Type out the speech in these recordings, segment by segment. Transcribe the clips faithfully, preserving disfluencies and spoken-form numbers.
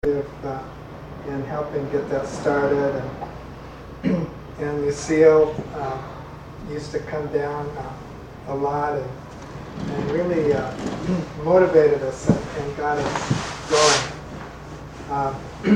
uh, in helping get that started. And, and Lucille uh, used to come down uh, a lot and, and really uh, motivated us and, and got us going. Uh,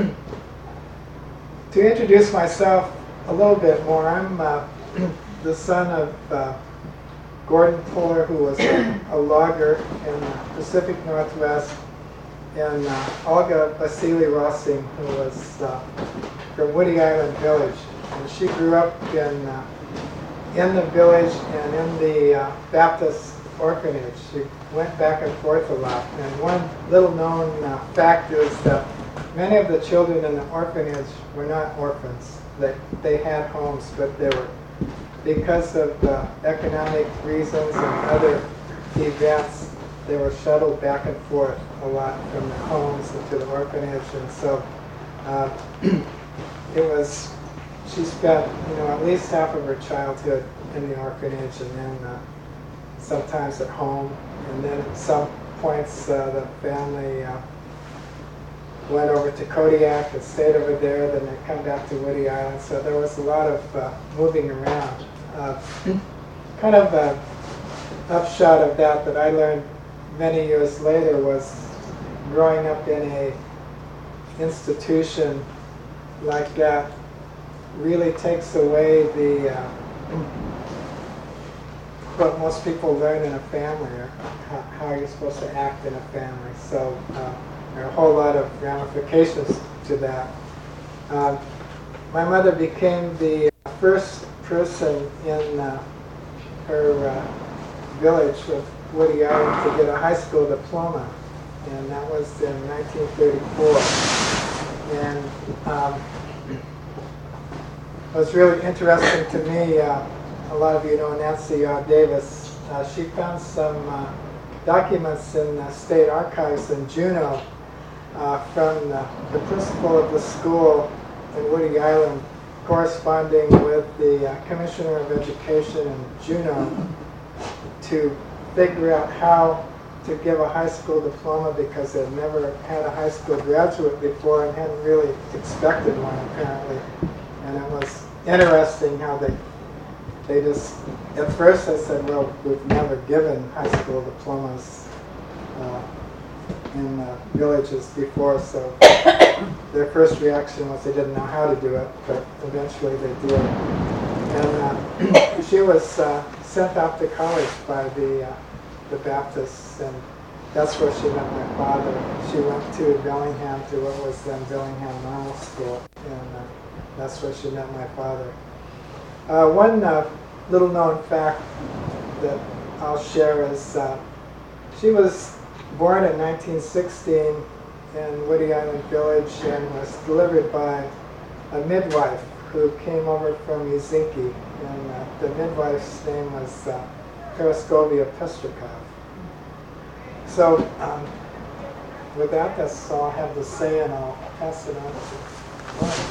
to introduce myself a little bit more, I'm uh, the son of uh, Gordon Puller, who was a, a logger in the Pacific Northwest, and uh, Olga Vasily Rossing, who was uh, from Woody Island Village. And she grew up in uh, in the village and in the uh, Baptist orphanage. She went back and forth a lot. And one little known uh, fact is that many of the children in the orphanage were not orphans. They, they had homes, but they were, because of uh, economic reasons and other events, they were shuttled back and forth a lot from their homes into the orphanage. And so uh, it was, she spent, you know, at least half of her childhood in the orphanage, and then uh, sometimes at home. And then at some points, uh, the family uh, went over to Kodiak and stayed over there. Then they come back to Woody Island. So there was a lot of uh, moving around. Uh, kind of a upshot of that that I learned many years later was growing up in a institution like that really takes away the uh, what most people learn in a family, or how, how you're supposed to act in a family. So uh, there are a whole lot of ramifications to that. Uh, my mother became the first person in uh, her uh, village of Woody Island to get a high school diploma, and that was in nineteen thirty-four. And um, it was really interesting to me. Uh, a lot of you know Nancy Yaw Davis. Uh, she found some uh, documents in the state archives in Juneau uh, from the, the principal of the school in Woody Island corresponding with the uh, Commissioner of Education in Juneau to figure out how to give a high school diploma, because they'd never had a high school graduate before and hadn't really expected one, apparently. And it was interesting how they they just, at first I said, well, we've never given high school diplomas uh, in uh, villages before, so their first reaction was they didn't know how to do it, but eventually they did. And uh, she was uh, sent off to college by the uh, the Baptists, and that's where she met my father. She went to Bellingham, to what was then Bellingham Normal School, and uh, that's where she met my father. Uh, one uh, little known fact that I'll share is uh, she was born in nineteen sixteen in Woody Island Village and was delivered by a midwife who came over from Uzinki, and uh, the midwife's name was uh, Paraskovia Pestrikov. So um, with that, that's all I have to say, and I'll pass it on to Lauren.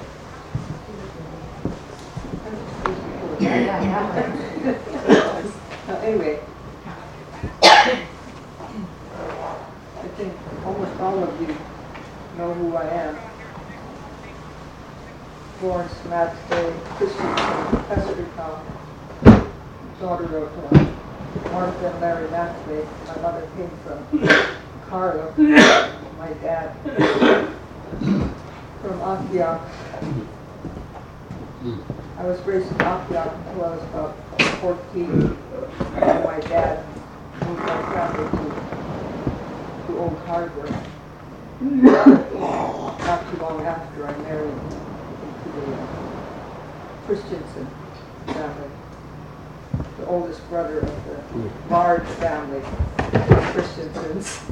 uh, anyway, I think almost all of you know who I am. Florence Matstay, Christian Pestrikov, daughter of uh, Martha and Larry Matstay. My mother came from Carlo, my dad from Akiak. I was raised in Akiak until I was about fourteen, and my dad moved our family to, to Old Harbor. Not too long after I married into the uh, Christensen family, the oldest brother of the large family, Christensens.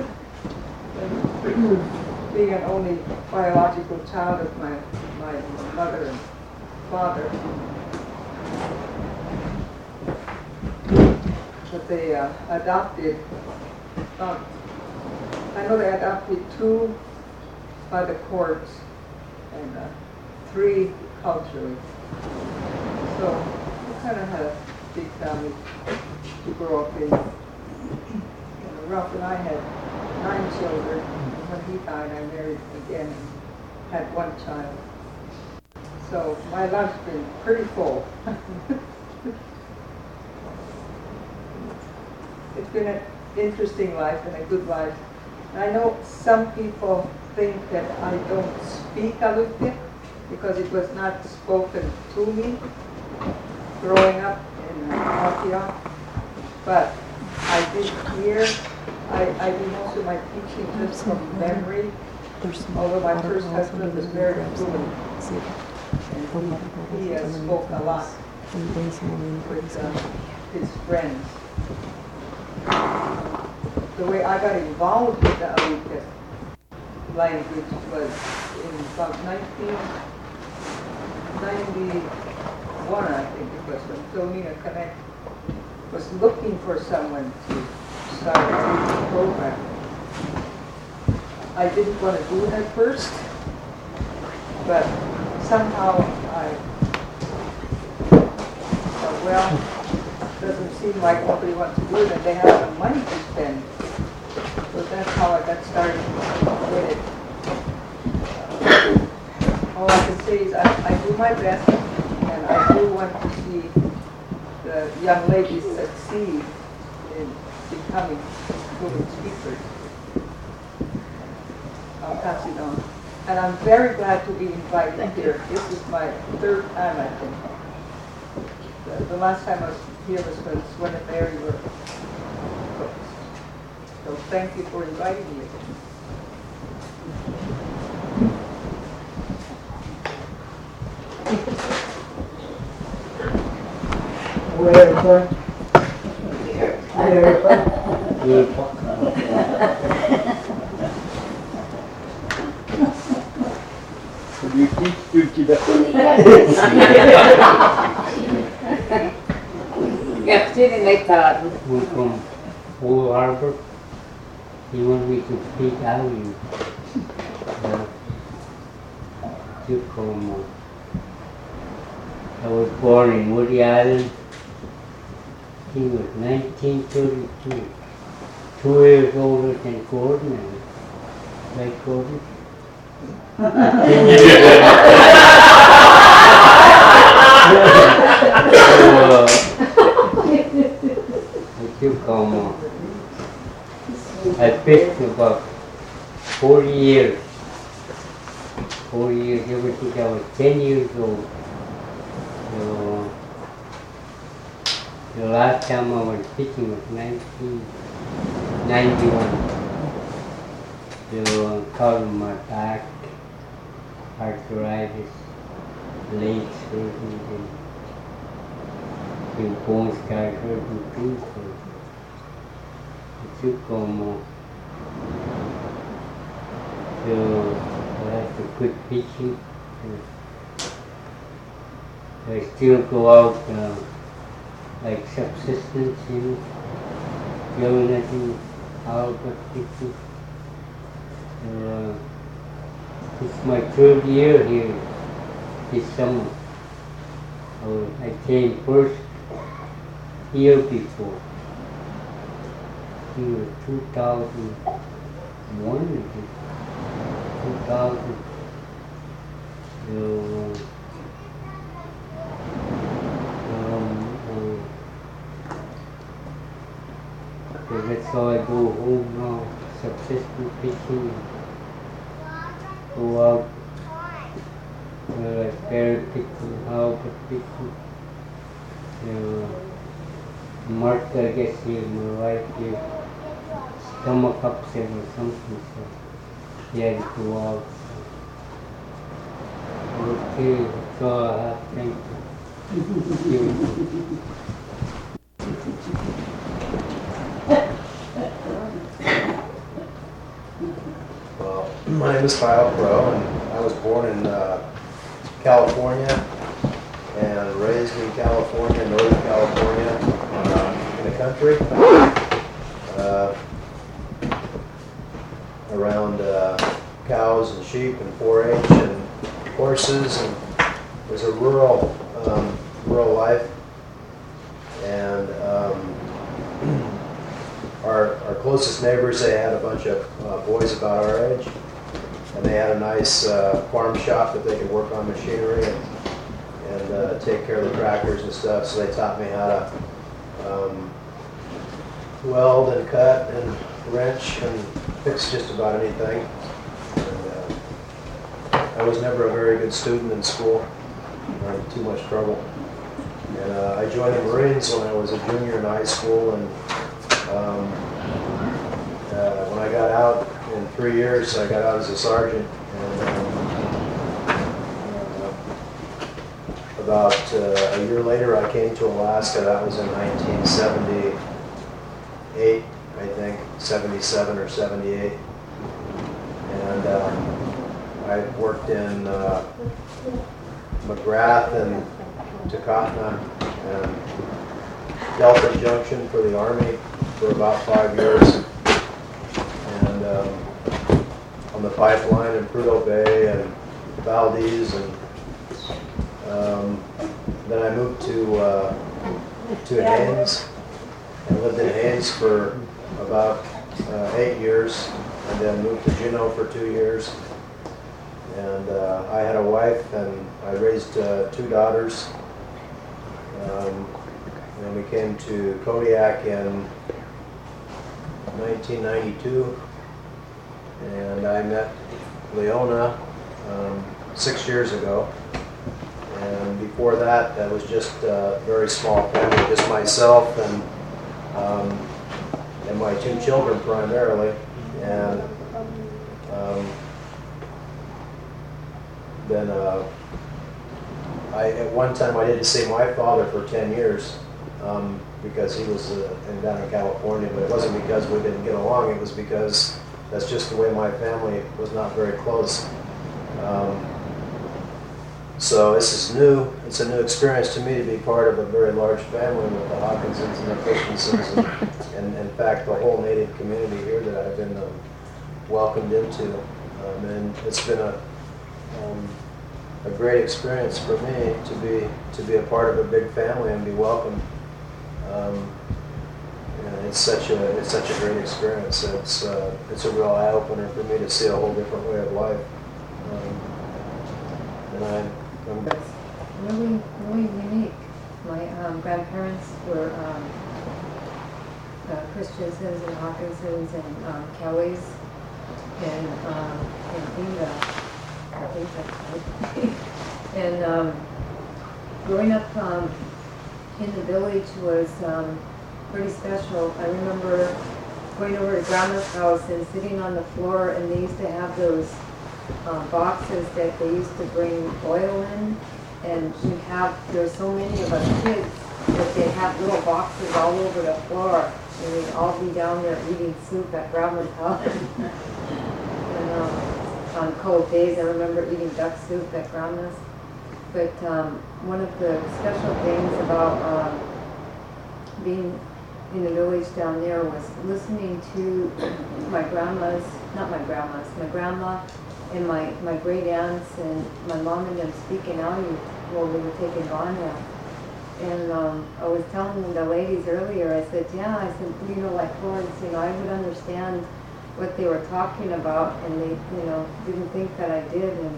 Being an only biological child of my, my mother and father, but they uh, adopted, um, I know they adopted two by the courts and uh, three culturally. So we kind of had a big family to grow up in. And Ralph and I had nine children. when he died, I married again and had one child. So my life's been pretty full. It's been an interesting life and a good life. And I know some people think that I don't speak Alupit because it was not spoken to me growing up in Atia. But I did hear, I, I do most of my teaching just from memory, although my first husband was very fluent. And he, he uh, spoke a lot with uh, his friends. The way I got involved with the Alupit language was in about nineteen ninety-one, I think it was, when Philomena Connect was looking for someone to start a Alupit program. I didn't want to do it at first, but somehow I thought, well, doesn't seem like nobody wants to do it, and they have some money to spend. So that's how I got started with it. Uh, all I can say is I, I do my best, and I do want to see the young ladies succeed in becoming fluent speakers. I'll pass it on. And I'm very glad to be invited here. This is my third time, I think. The, the last time I was here was when Swen and Mary were cooks. So thank you for inviting me. Where from? Where from? You teach you Tibetan? We're from Old Harbor. You want me to speak out? You uh, Tacoma. I was born in Woody Island. He was nineteen thirty-two. Two years older than Gordon, and like Gordon. uh, Tacoma. I fished about forty years. forty years ever since I was ten years old. So, the last time I was fishing was nineteen ninety-one. So, I caught my back, arthritis, legs hurting, and the bones got hurting too. So, Tacoma. So I have to quit fishing. I still go out uh, like subsistence, you know, doing nothing out but fishing. So, uh, it's my third year here this summer. So I came first year before. Year two thousand one, I think. two thousand. So, um, uh, so that's how I go home now, subsistence fishing, go out, uh, like berry picking, halibut picking. Uh, Martha, I guess here, my wife here, stomach upset or something, so he had to go out. Okay, so I have thank you. Well, my name is Kyle Crow, and I was born in uh, California and raised in California, Northern California, uh, in the country, uh, around uh, cows and sheep and four H and horses, and it was a rural, um, rural life. And um, our, our closest neighbors, they had a bunch of uh, boys about our age, and they had a nice uh, farm shop that they could work on machinery and, and uh, take care of the tractors and stuff. So they taught me how to um, weld and cut and wrench and fix just about anything. And, uh, I was never a very good student in school. I had too much trouble. And uh, I joined the Marines when I was a junior in high school, and um, uh, when I got out in three years, I got out as a sergeant. And um, uh, about uh, a year later, I came to Alaska. That was in nineteen seventy-eight, I think, seventy-seven or seventy-eight. And um, I worked in uh, McGrath and Takatna and Delta Junction for the Army for about five years, and um, on the pipeline in Prudhoe Bay and Valdez, and um, then I moved to uh, to Haines and lived in Haines for about uh, eight years, and then moved to Juneau for two years. And uh, I had a wife, and I raised uh, two daughters. Um, and we came to Kodiak in nineteen ninety-two, and I met Leona um, six years ago. And before that, that was just a very small family, just myself and um, and my two children primarily. And um, then uh, I, at one time I didn't see my father for ten years um, because he was uh, in, down in California, but it wasn't because we didn't get along, it was because that's just the way my family was not very close. Um, so this is new, it's a new experience to me to be part of a very large family with the Hawkinsons and the Christensons, and, and in fact the whole Native community here that I've been um, welcomed into. Um, and it's been a Um, a great experience for me to be to be a part of a big family and be welcomed. Um, and it's such a it's such a great experience. It's uh, it's a real eye opener for me to see a whole different way of life. Um, and I, I'm It's really really unique. My um, grandparents were um, uh, Christiansons and Hawkinsons and um, Kellys and um, and Inga. I think that's right. And um, growing up um, in the village was um, pretty special. I remember going over to Grandma's house and sitting on the floor, and they used to have those uh, boxes that they used to bring oil in, and we have, there's so many of us kids that they have little boxes all over the floor, and we'd all be down there eating soup at Grandma's house. and, um, On cold days, I remember eating duck soup at Grandma's. But um, one of the special things about um, being in the village down there was listening to my grandmas, not my grandmas, my grandma and my, my great aunts and my mom and them speaking out while we were taking Vanya. And um, I was telling the ladies earlier, I said, yeah, I said, you know, like Florence, you know, I would understand what they were talking about, and they, you know, didn't think that I did, and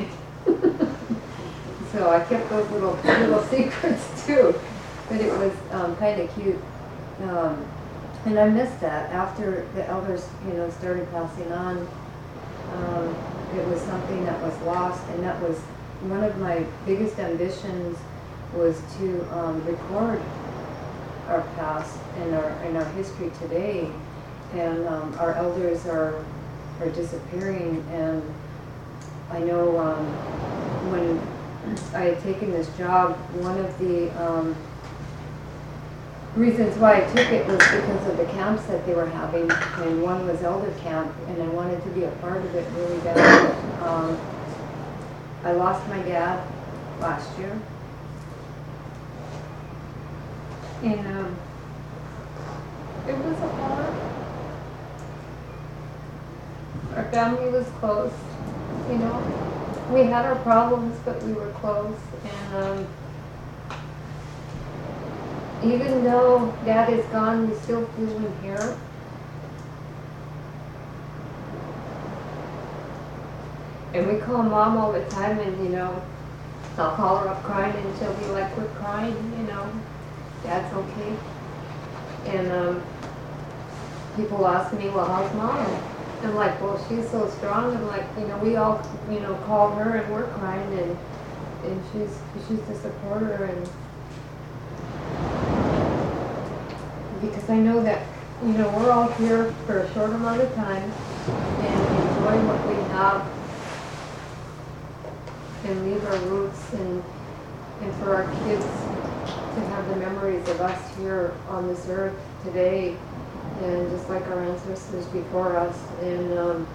so I kept those little little secrets too. But it was um, kind of cute, um, and I missed that after the elders, you know, started passing on. Um, it was something that was lost, and that was one of my biggest ambitions, was to um, record our past and our and our history today. And um, our elders are are disappearing, and I know um, when I had taken this job, one of the um, reasons why I took it was because of the camps that they were having, and one was elder camp, and I wanted to be a part of it really bad. Um, I lost my dad last year, and um, it was a hard. Our family was close, you know. We had our problems, but we were close. And um, even though Dad is gone, we still feel him here. And we call Mom all the time, and you know, I'll call her up crying, and she'll be like, "We're crying, you know, Dad's okay." And um, people ask me, "Well, how's Mom?" I'm like, "Well, she's so strong." I'm like, you know, we all, you know, call her, and we're crying, and and she's she's to support her, and because I know that, you know, we're all here for a short amount of time and enjoy what we have and leave our roots, and and for our kids to have the memories of us here on this earth today, and just like our ancestors before us. And um,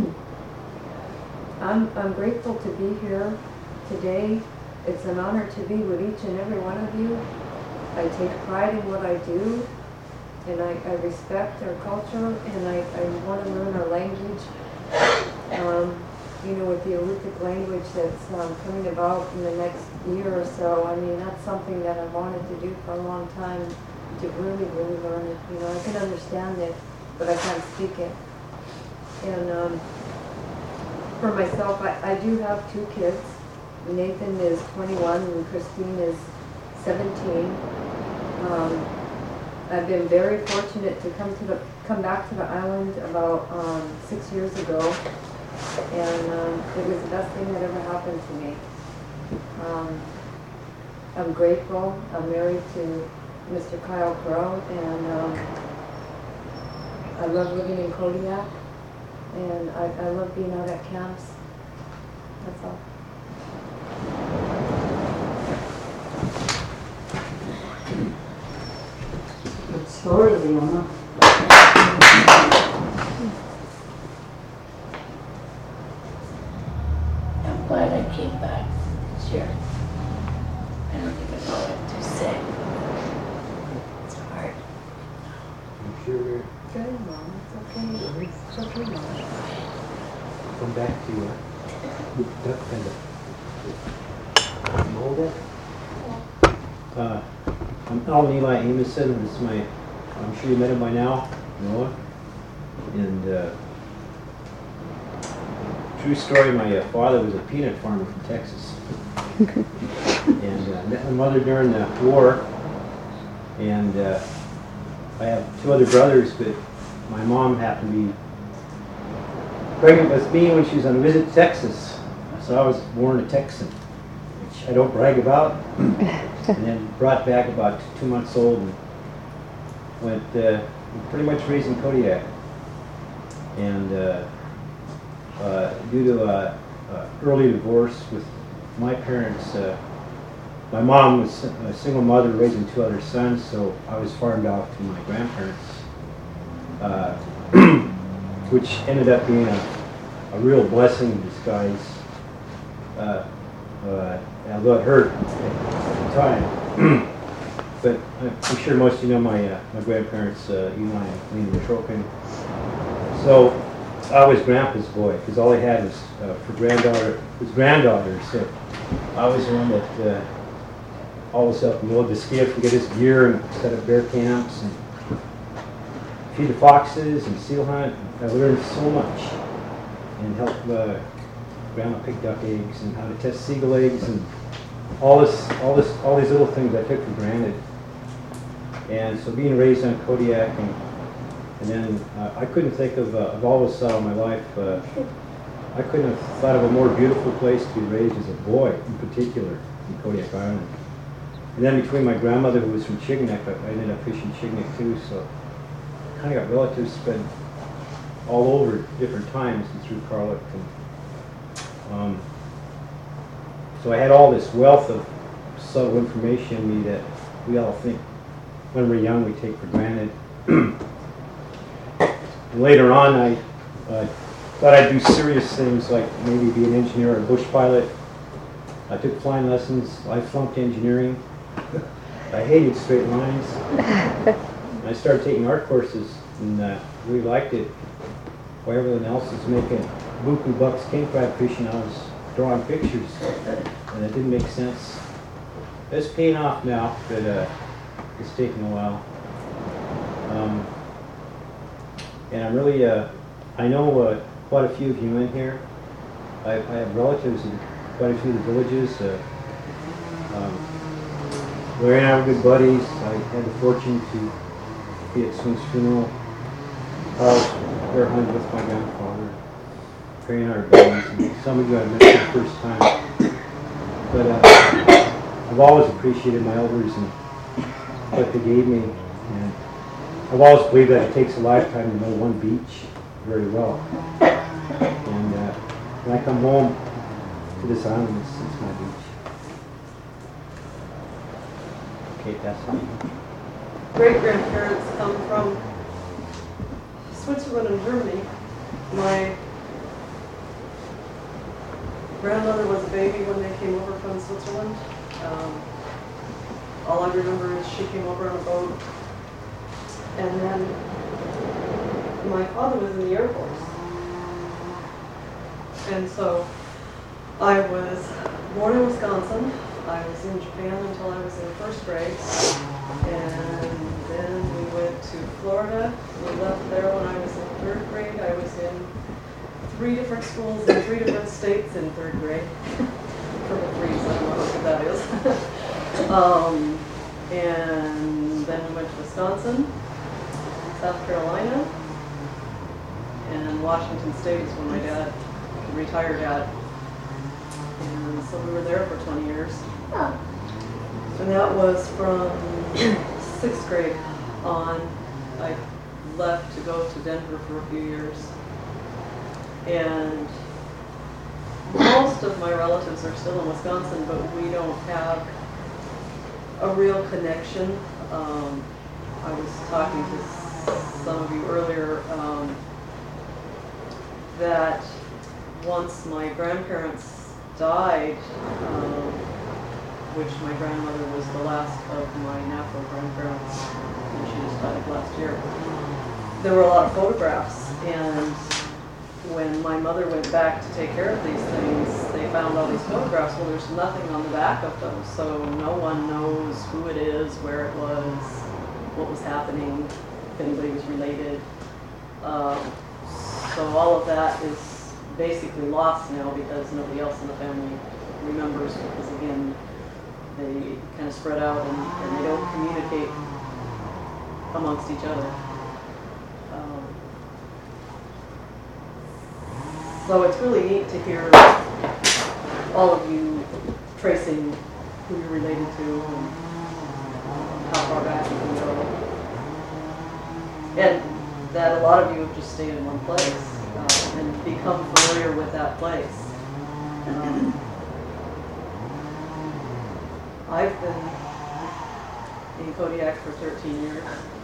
I'm I'm grateful to be here today. It's an honor to be with each and every one of you. I take pride in what I do, and I, I respect our culture, and I, I want to learn our language. Um, you know, with the Alutiiq language that's um, coming about in the next year or so, I mean, that's something that I've wanted to do for a long time, to really, really learn it. You know, I can understand it, but I can't speak it. And um, for myself, I, I do have two kids. Nathan is twenty-one and Christine is seventeen. Um, I've been very fortunate to come to the come back to the island about um, six years ago, and um, it was the best thing that ever happened to me. Um, I'm grateful. I'm married to Mister Kyle Crow, and um, I love living in Kodiak, and I, I love being out at camps. That's all. Good story, Leona. I'm glad I came back this year. I don't even know what to say. It's hard. I'm sure we're Good, Mom. It's okay. It's okay, Mom. come back to uh, duck kind of mold it. Uh, I'm Alan Eli Amison. This is my, I'm sure you met him by now, Noah. And uh, true story, my uh, father was a peanut farmer from Texas. And uh, met my mother during the war. And uh, I have two other brothers, but my mom happened to be pregnant with me when she was on a visit to Texas. So I was born a Texan, which I don't brag about. And then brought back about two months old and went uh, pretty much raised in Kodiak. And uh, uh, due to a, a early divorce with my parents, uh, my mom was a single mother raising two other sons, so I was farmed off to my grandparents, uh, which ended up being a, a real blessing in disguise. Uh, uh, although it hurt at the time. But I'm sure most of you know my uh, my grandparents, uh, Eli and Lena Trokin. So I was Grandpa's boy, because all he had was uh, for granddaughter, his granddaughter. So I was the one that uh, always helped him load the skiff and get his gear and set up bear camps and feed the foxes and seal hunt. I learned so much and helped uh, Grandma pick duck eggs and how to test seagull eggs and all this, all this, all these little things I took for granted. And so being raised on Kodiak, and and then uh, I couldn't think of, uh, I've always thought in my life, uh, I couldn't have thought of a more beautiful place to be raised as a boy, in particular, in Kodiak Island. And then between my grandmother, who was from Chignik, I I ended up fishing Chignik too, so I kind of got relatives spread all over different times and through Karluk. And, um, so I had all this wealth of subtle information in me that we all think when we're young we take for granted. And later on I uh, thought I'd do serious things like maybe be an engineer or a bush pilot. I took flying lessons. I flunked engineering. I hated straight lines. And I started taking art courses and uh, really liked it. While everyone else was making buku bucks king crab fishing, I was drawing pictures, and it didn't make sense. It's paying off now, but uh, it's taken a while. Um, and I'm really, uh, I know uh, quite a few of you in here, I, I have relatives in quite a few of the villages. Uh, um, Larry and I were good buddies. I had the fortune to be at Swing's funeral. I was there hunting with my grandfather, praying our bellies. And some of you I met for the first time. But uh, I've always appreciated my elders and what they gave me. And I've always believed that it takes a lifetime to know one beach very well. And uh, when I come home to this island, it's, it's my beach. Okay, that's fine. Great-grandparents come from Switzerland and Germany. My grandmother was a baby when they came over from Switzerland. Um, all I remember is she came over on a boat. And then my father was in the Air Force. And so I was born in Wisconsin. I was in Japan until I was in first grade. And then we went to Florida. We left there when I was in third grade. I was in three different schools in three different states in third grade. Triple threes, I don't know how good that is. um, and then we went to Wisconsin, South Carolina, and Washington State is when my dad retired at. And so we were there for twenty years. And that was from sixth grade on. I left to go to Denver for a few years. And most of my relatives are still in Wisconsin, but we don't have a real connection. Um, I was talking to some of you earlier um, that once my grandparents died, um, which my grandmother was the last of my natural grandparents, and she just died last year, there were a lot of photographs, and when my mother went back to take care of these things, they found all these photographs. Well, there's nothing on the back of them, so no one knows who it is, where it was, what was happening, if anybody was related. Um, so all of that is basically lost now because nobody else in the family remembers, because again, they kind of spread out and, and they don't communicate amongst each other. Um, so it's really neat to hear all of you tracing who you're related to and um, how far back you can go. And that a lot of you have just stayed in one place uh, and become familiar with that place. Um, I've been in Kodiak for thirteen years.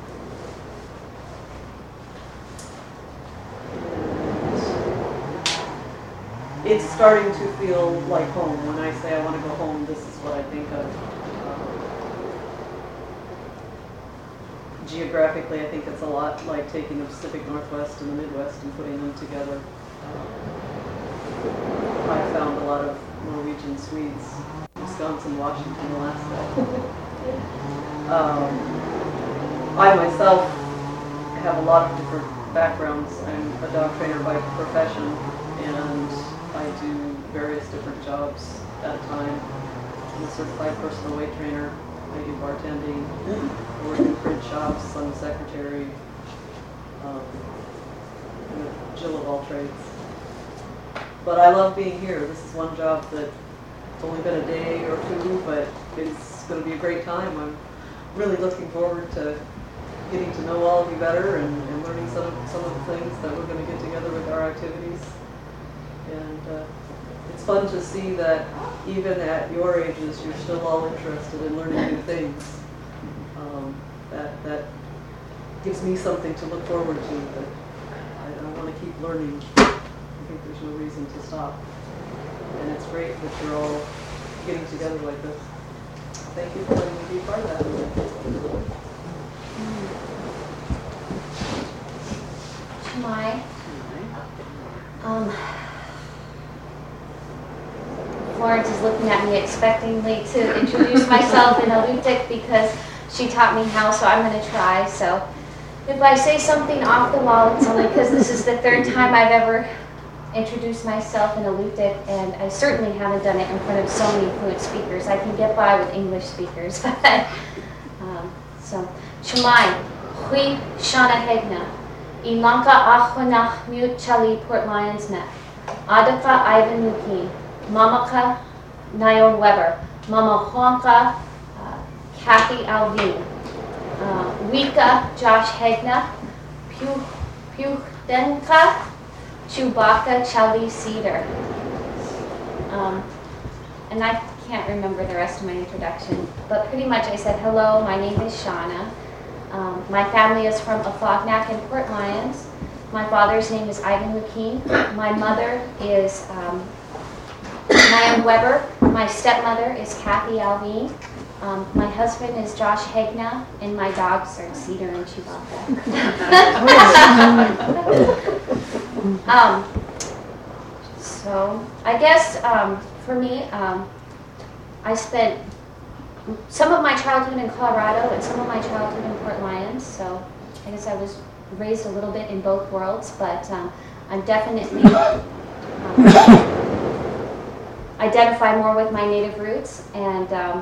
And it's starting to feel like home. When I say I want to go home, this is what I think of. Um, geographically, I think it's a lot like taking the Pacific Northwest and the Midwest and putting them together. Um, I found a lot of Norwegian Swedes, Wisconsin, Washington, Alaska. um, I myself have a lot of different backgrounds. I'm a dog trainer by profession, and I do various different jobs at a time. I'm a certified personal weight trainer. I do bartending. I work in print shops. I'm a secretary. Um, I'm a Jill of all trades. But I love being here. This is one job that it's only been a day or two, but it's going to be a great time. I'm really looking forward to getting to know all of you better and, and learning some of, some of the things that we're going to get together with our activities. And uh, it's fun to see that even at your ages, you're still all interested in learning new things. Um, that, that gives me something to look forward to, but I, I want to keep learning. I think there's no reason to stop. And it's great that you're all getting together like this. Thank you for letting me be part of that. Shemai. Um, Florence is looking at me expectingly to introduce myself in Alutiiq because she taught me how, so I'm going to try. So if I say something off the wall, it's only because this is the third time I've ever introduce myself in Alutiiq, and I certainly haven't done it in front of so many fluent speakers. I can get by with English speakers, but um, so Shumai, Hui Shana Hegna, Ilanka Achwanach Mute Chali Port Lions Neck, Adaka Ivan Mukin, Mamaka Nayon Weber, Mama Huanka uh, Kathy Alvin, uh, Wika Josh Hegna, Pew Puchdenka Chewbacca Charlie Cedar. Um, and I can't remember the rest of my introduction, but pretty much I said, hello, my name is Shauna. Um, my family is from Afognak and Port Lions. My father's name is Ivan Lukeen. My mother is um, Nayan Weber. My stepmother is Kathy Alvin. Um, my husband is Josh Hegna, and my dogs are Cedar and Chewbacca. um, so I guess um, for me, um, I spent some of my childhood in Colorado and some of my childhood in Port Lions. So I guess I was raised a little bit in both worlds, but um, I'm definitely um, identify more with my native roots. And um,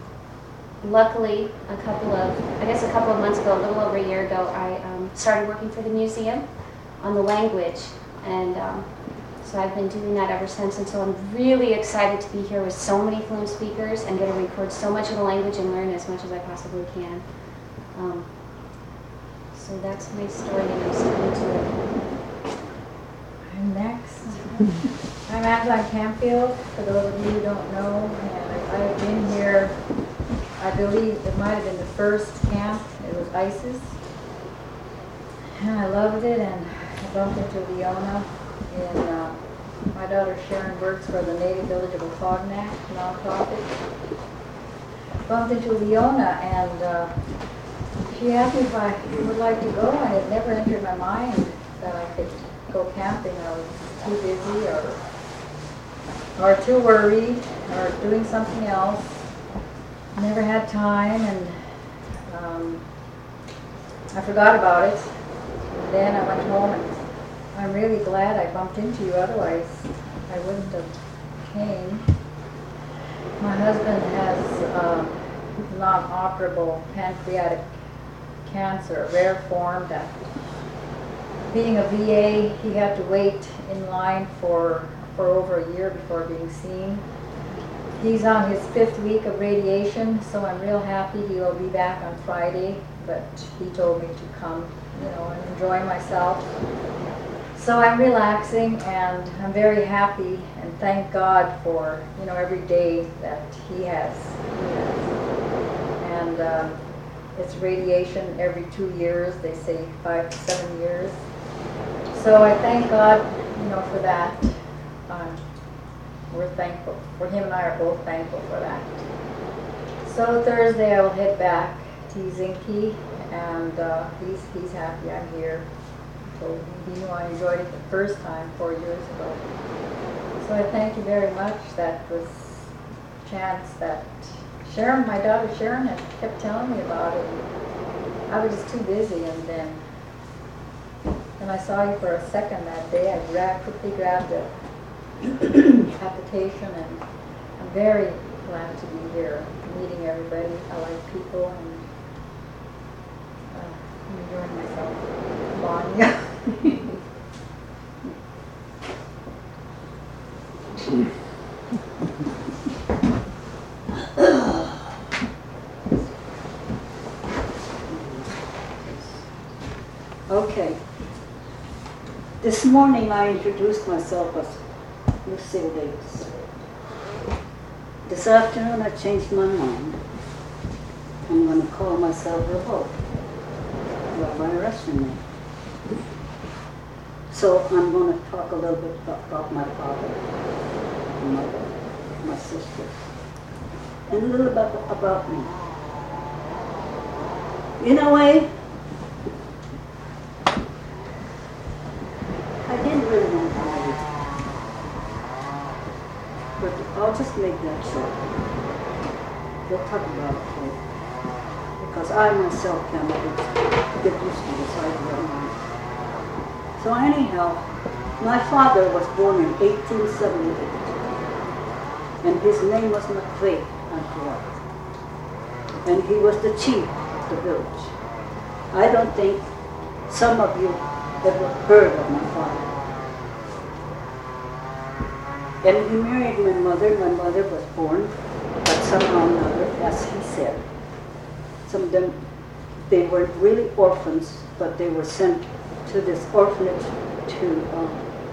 luckily, a couple of, I guess a couple of months ago, a little over a year ago, I um, started working for the museum on the language. And um, so I've been doing that ever since. And so I'm really excited to be here with so many fluent speakers and get to record so much of the language and learn as much as I possibly can. Um, so that's my story, and I'm sticking to it. I'm next. I'm Angela Campfield, for those of you who don't know, and I've been here, I believe it might have been the first camp. It was ISIS, and I loved it, and I bumped into Leona, and uh, my daughter Sharon works for the Native Village of Afognak nonprofit. Bumped into Leona, and uh, she asked me if I would like to go, and it never entered my mind that I could go camping. I was too busy or or too worried or doing something else. Never had time, and um, I forgot about it. And then I went home, and I'm really glad I bumped into you, otherwise I wouldn't have came. My husband has um, non-operable pancreatic cancer, a rare form that, being a V A, he had to wait in line for, for over a year before being seen. He's on his fifth week of radiation, so I'm real happy he will be back on Friday, but he told me to come, you know, and enjoy myself. So I'm relaxing, and I'm very happy, and thank God for, you know, every day that he has. He has. And um, it's radiation every two years, they say five to seven years. So I thank God, you know, for that. Um, we're thankful. For him and I are both thankful for that. So Thursday I will head back to Zinke, and uh, he's he's happy I'm here. So he knew I enjoyed it the first time four years ago. So I thank you very much. That was a chance that Sharon, my daughter Sharon, had kept telling me about it. I was just too busy, and then when I saw you for a second that day, I grabbed, quickly grabbed the application, and I'm very glad to be here, meeting everybody. I like people, and uh, I'm enjoying myself, bonding. Okay. This morning I introduced myself as Lucille Davis. This afternoon I changed my mind. I'm going to call myself Revolt, Rabbi Russian name. So I'm going to talk a little bit about my father, my mother, my sisters, and a little bit about me. In a way, I didn't really want to marry, but I'll just make that short. We'll talk about it later, because I myself cannot get used to this idea of mine. So anyhow, My father was born in eighteen seventy-eight, and his name was McVeigh Antoine, and he was the chief of the village. I don't think some of you ever heard of my father. And he married my mother. My mother was born, but somehow or another, as he said, some of them, they weren't really orphans, but they were sent to this orphanage to, um,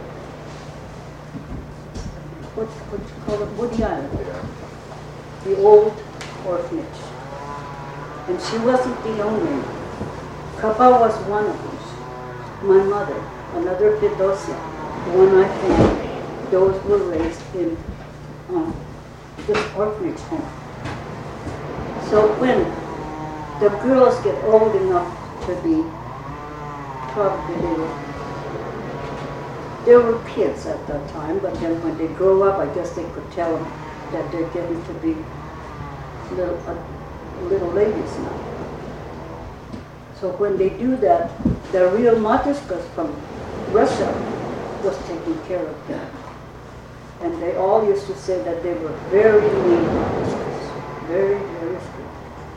what, what you call it, Woody Island, the old orphanage. And she wasn't the only. Kapa was one of them. My mother, another Fidosia, one I think, those were raised in um, this orphanage home. So when the girls get old enough to be, probably they were, they were kids at that time, but then when they grow up, I guess they could tell them that they're getting to be little, uh, little ladies now. So when they do that, the real Matuskas from Russia was taking care of them. And they all used to say that they were very mean Matuskas, very, very strict.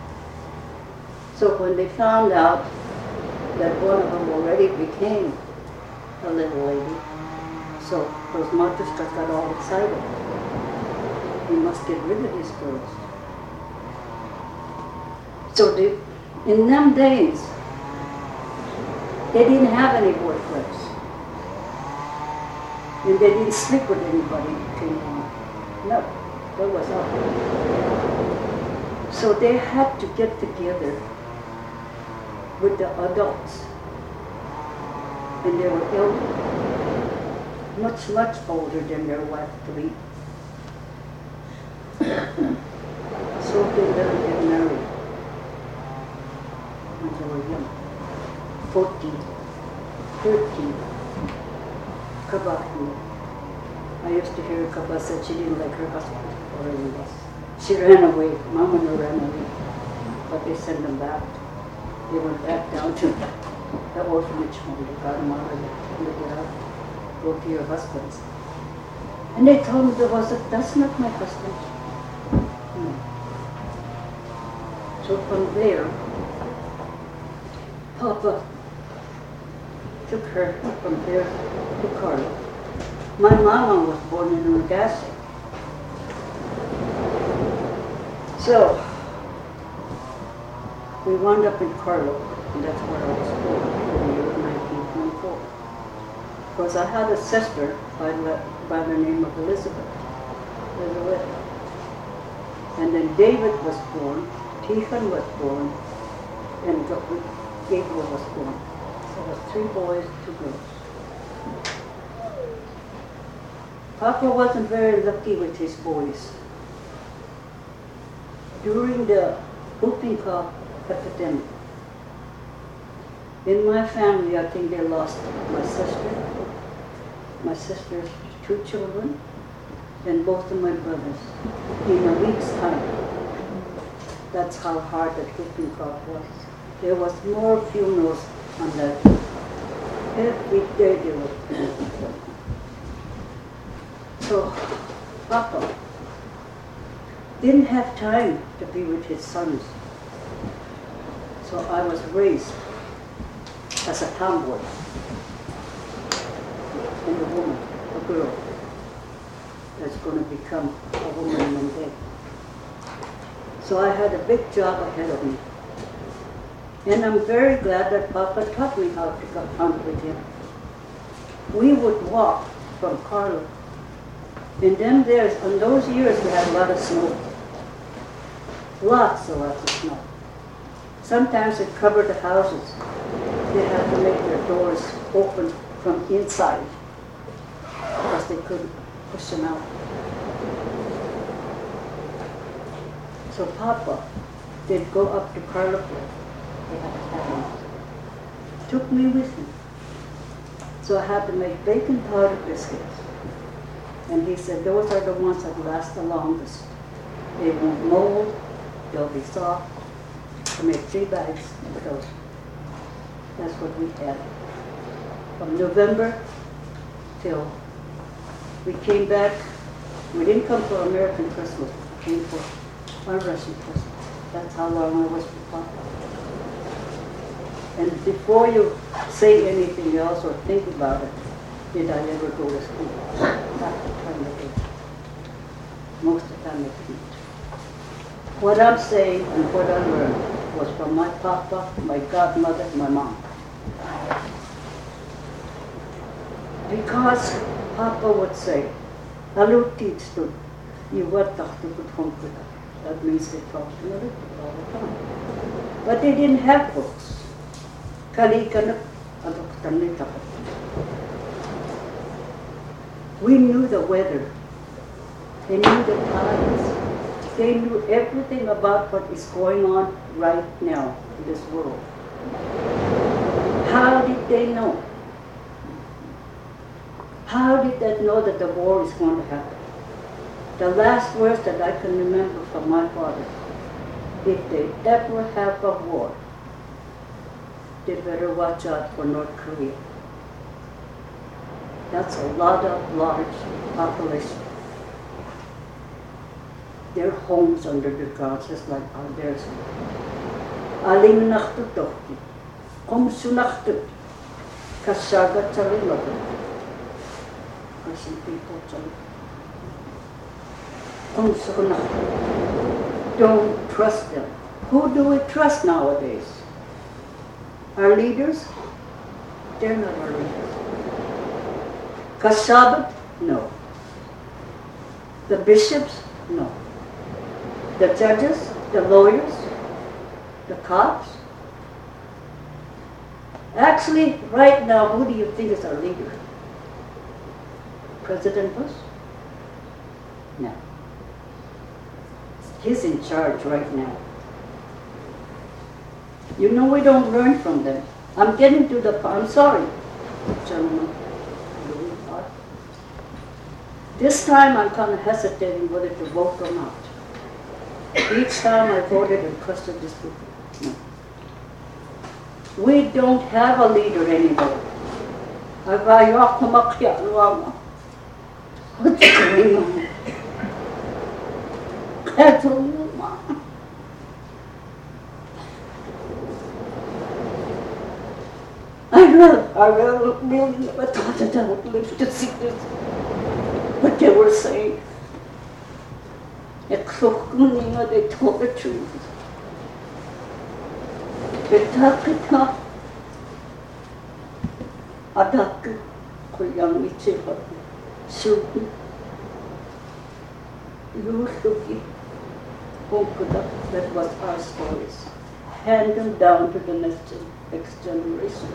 So when they found out that one of them already became a little lady, so those Matuskas got all excited. We must get rid of these girls. So they, in them days, they didn't have any boyfriends. And they didn't sleep with anybody anymore. No, that was not. So they had to get together with the adults. And they were elderly, much, much older than their wife to be. So they never get married when they were young. fourteen, thirteen, Kaba. I used to hear Kaba said she didn't like her husband or anyone. She ran away. Mama ran away. But they sent them back. They went back down to the orphanage home. They got them out of there. They get out. Go to your husband's. And they told me there was a, that's not my husband. No. So from there, Papa took her from there to Carlo. My mama was born in Regasi. So, we wound up in Carlo, and that's where I was born in the year of nineteen twenty-four. Because I had a sister by the, by the name of Elizabeth, Elizabeth. And then David was born, Tiffany was born, and Gabriel was born. So it was three boys, two girls. Papa wasn't very lucky with his boys. During the whooping cough epidemic, in my family, I think they lost my sister, my sister's two children, and both of my brothers in a week's time. That's how hard that whooping cough was. There was more funerals on that. Every day there were funerals. So Papa didn't have time to be with his sons. So I was raised as a tomboy and a woman, a girl that's going to become a woman one day. So I had a big job ahead of me. And I'm very glad that Papa taught me how to hunt with him. We would walk from Carlo. And then there's, in those years, we had a lot of snow. Lots and lots of snow. Sometimes it covered the houses. They had to make their doors open from inside because they couldn't push them out. So Papa did go up to Carlo. They had a cabin. Took me with him. So I had to make bacon powder biscuits. And he said, those are the ones that last the longest. They won't mold, they'll be soft. I made three bags of those. That's what we had. From November till we came back. We didn't come for American Christmas. We came for our Russian Christmas. That's how long I was with Papa. And before you say anything else or think about it, did I ever go to school? Half the time I did. Most of the time I didn't. What I'm saying and what I learned was from my papa, my godmother, my mom. Because Papa would say, "Hello, teacher, you what That means they talked to me all the time. But they didn't have books. We knew the weather. They knew the times. They knew everything about what is going on right now in this world. How did they know? How did they know that the war is going to happen? The last words that I can remember from my father, if they ever have a war, they better watch out for North Korea. That's a lot of large population. Their homes under the ground, just like our theirs. Aling naktutok, kung sunaktut, kasagat sa rinlagot. Kasi people sa kung sunaktut. Don't trust them. Who do we trust nowadays? Our leaders? They're not our leaders. Kasabat? No. The bishops? No. The judges? The lawyers? The cops? Actually, right now, who do you think is our leader? President Bush? No. He's in charge right now. You know we don't learn from them. I'm getting to the point. I'm sorry, gentlemen. This time I'm kind of hesitating whether to vote or not. Each time I voted and trusted this people. No. We don't have a leader anymore. What's going on? That's all you want. I read, I read, really never thought that I would live to see this. What they were saying. They told the truth. Betakita adak kuyang ichiba suki yusuki okuda. That was our stories. Hand them down to the next, next generation.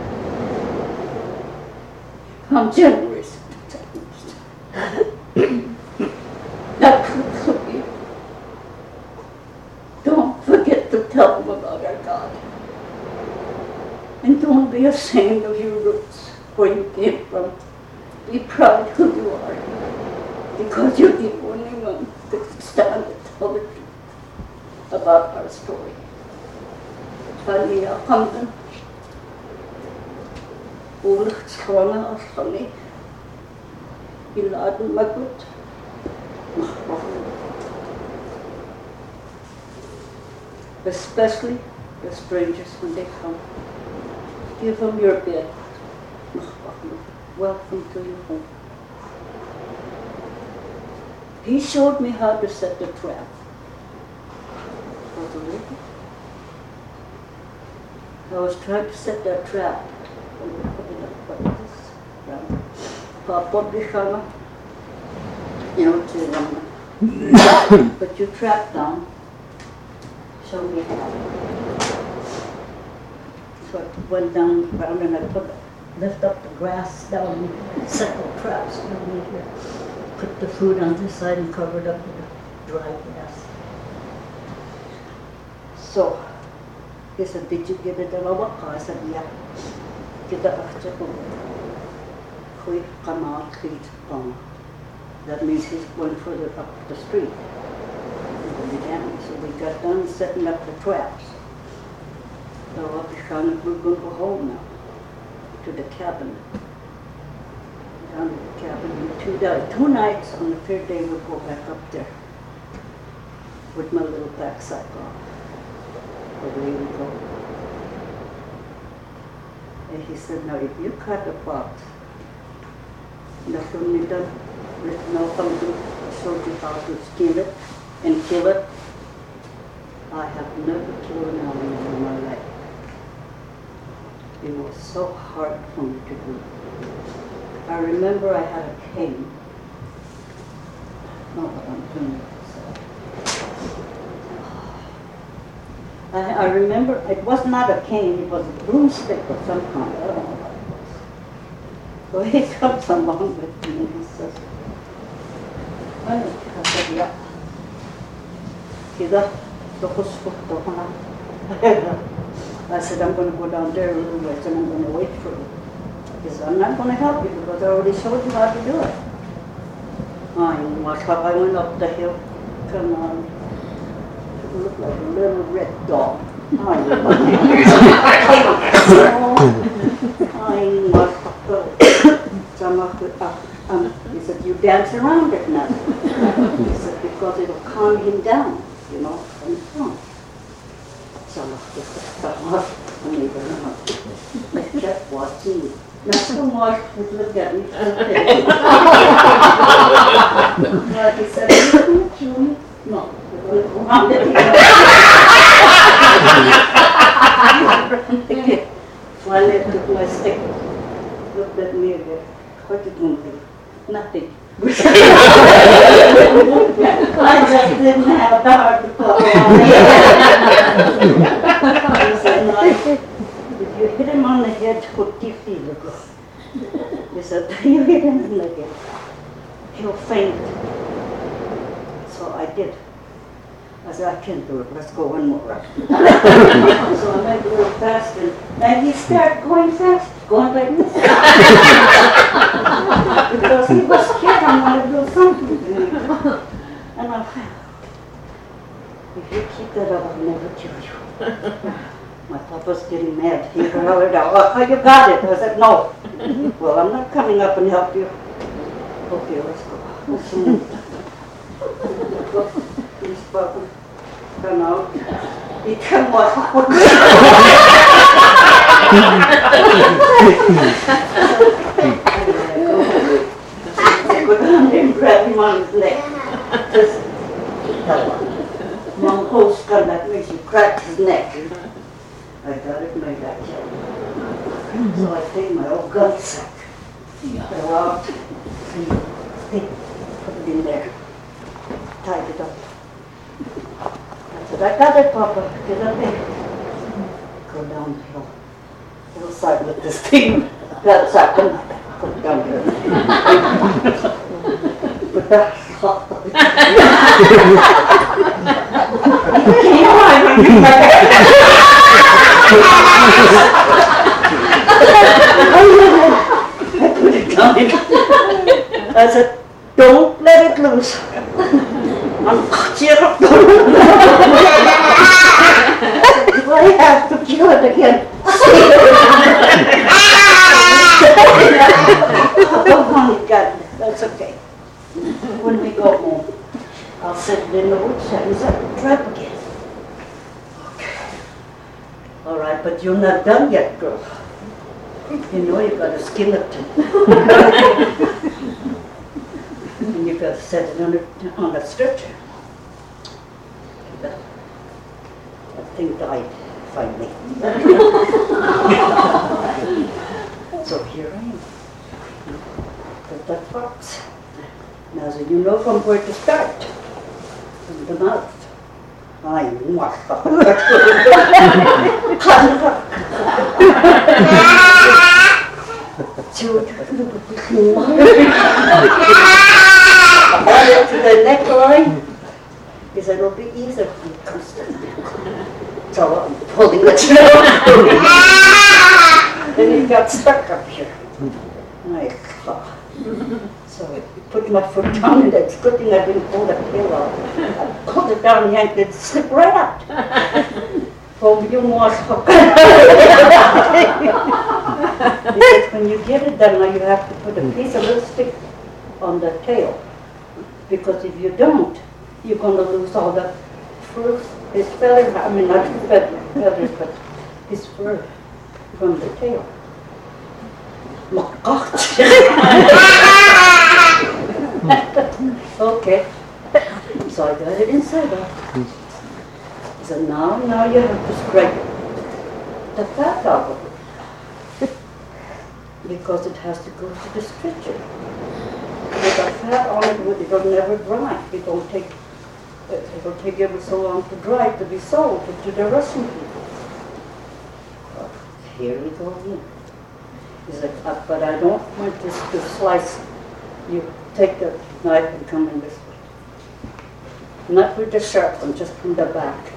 From generation to generation. That's what we don't forget to tell them about our God. And don't be ashamed of your roots, where you came from. Be proud who you are, because you're the only one that can stand and tell the truth about our story. Kaliya kamdan, ulit sana asani, ilad magut. Especially the strangers when they come. Give them your bed. Welcome to your home. He showed me how to set the trap for the river. I was trying to set that trap. You know, but you trap down. Show me how. So I went down the ground and I put, lift up the grass down and set the traps down here. Put the food on this side and covered up with the dry grass. So he said, "Did you get it dalawa ka?" I said, "Yeah." Kita after ko. Hui kamal kit pang. That means he's going further up the street. So we got done setting up the traps. So we're going to go home now, to the cabin. down at the cabin. And two, da- two nights, on the third day we'll go back up there with my little backside on. Away we go. And he said, now if you cut a fox, that's only done with no something, I showed you how to skin it and kill it. I have never killed an animal in my life. It was so hard for me to do. I remember I had a cane. Not what I'm doing. I, I remember it was not a cane, it was a broomstick of some kind. I don't know what it was. So he comes along with me and he says, well, I said, yeah. Kida, I said, I'm going to go down there a little ways and I'm going to wait for you. He said, I'm not going to help you because I already showed you how to do it. I went up the hill, come on. It looked like a little red dog. I um, he said, you dance around it now. He said, because it'll calm him down, you know, on the phone. So I kept watching it. Not so much, but look at me. Like he said, are you going to kill me? No. Finally, I took my stick, looked at me again. What did you do? Nothing. I just didn't have the heart to call on. He said, no, if you hit him on the head, what do you feel? He said, you hit him in the head, he'll faint. So I did. I said, I can't do it, let's go one more round. So I went a little faster, and he started going fast, going like this. Because he was scared I wanted to do something to me. And I thought, if you keep that up, I'll never kill you. My papa's getting mad. He hollered out, oh, you got it. I said, no. Well, I'm not coming up and help you. Okay, let's go. Let's move. He's Papa. Come out. He come out. Go down there and grab him on his neck. Just one host gun that makes you crack his neck. I got it made that kill. So I take my old gun sack. Go out and put it in there. Tied it up. I said, I got it, Papa. Get up there. Go down the hill. Hillside with this thing. Got sack and put it down here. But that's hot. I put it down. I said, don't let it loose. Cheer up. If I have to kill it again, oh my God, that's okay. When we go home, I'll set it in the woodshed and set the trap again. Okay. All right, but you're not done yet, girl. You know you got to skin it. And you got to set it on a, on a stretcher. That thing died finally. So here I am. Got that fox. Now, so you know from where to start. From the mouth. I want to the neckline. He said, it'll be easier if you comes to the neck. So I'm pulling the throat. Then he got stuck up here. My God. So I put my foot down, and it's good thing I didn't pull the tail out. I pulled it down, yanked it, slipped right out. Oh, you must Because when you get it done, now you have to put a piece of lipstick on the tail. Because if you don't, you're going to lose all the fur, his feathers, I mean not his feathers, but his fur from the tail. My God. Okay. So I got it inside out. So now, now you have to scrape the fat out of it. Because it has to go to the stretcher. With the fat on it, it'll never dry. It don't take, it'll take ever so long to dry to be sold to the Russian people. But here we go again. He's like, uh, but I don't want this to slice. You take the knife and come in this way. Not with the sharp one, just from the back.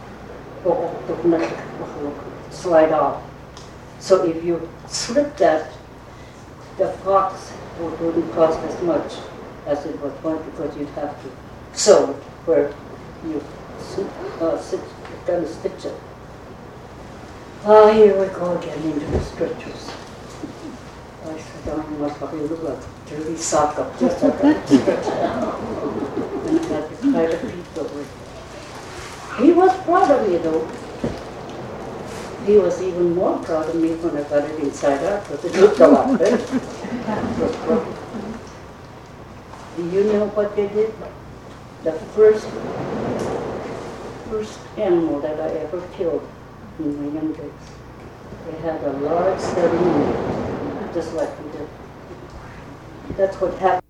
Slide off. So if you slip that, the fox wouldn't cost as much as it was one because you'd have to sew it where you uh, sit, kind of stitch it. Ah, here we go again into the stretchers. I said, oh, you must have look like a dirty sock up just like that stretch down. And I had to try to peek over it. He was proud of me though. He was even more proud of me when I got it inside out because it looked a lot better. Do you know what they did? The first, first animal that I ever killed in my young days, they had a large ceremony, just like we did. That's what happened.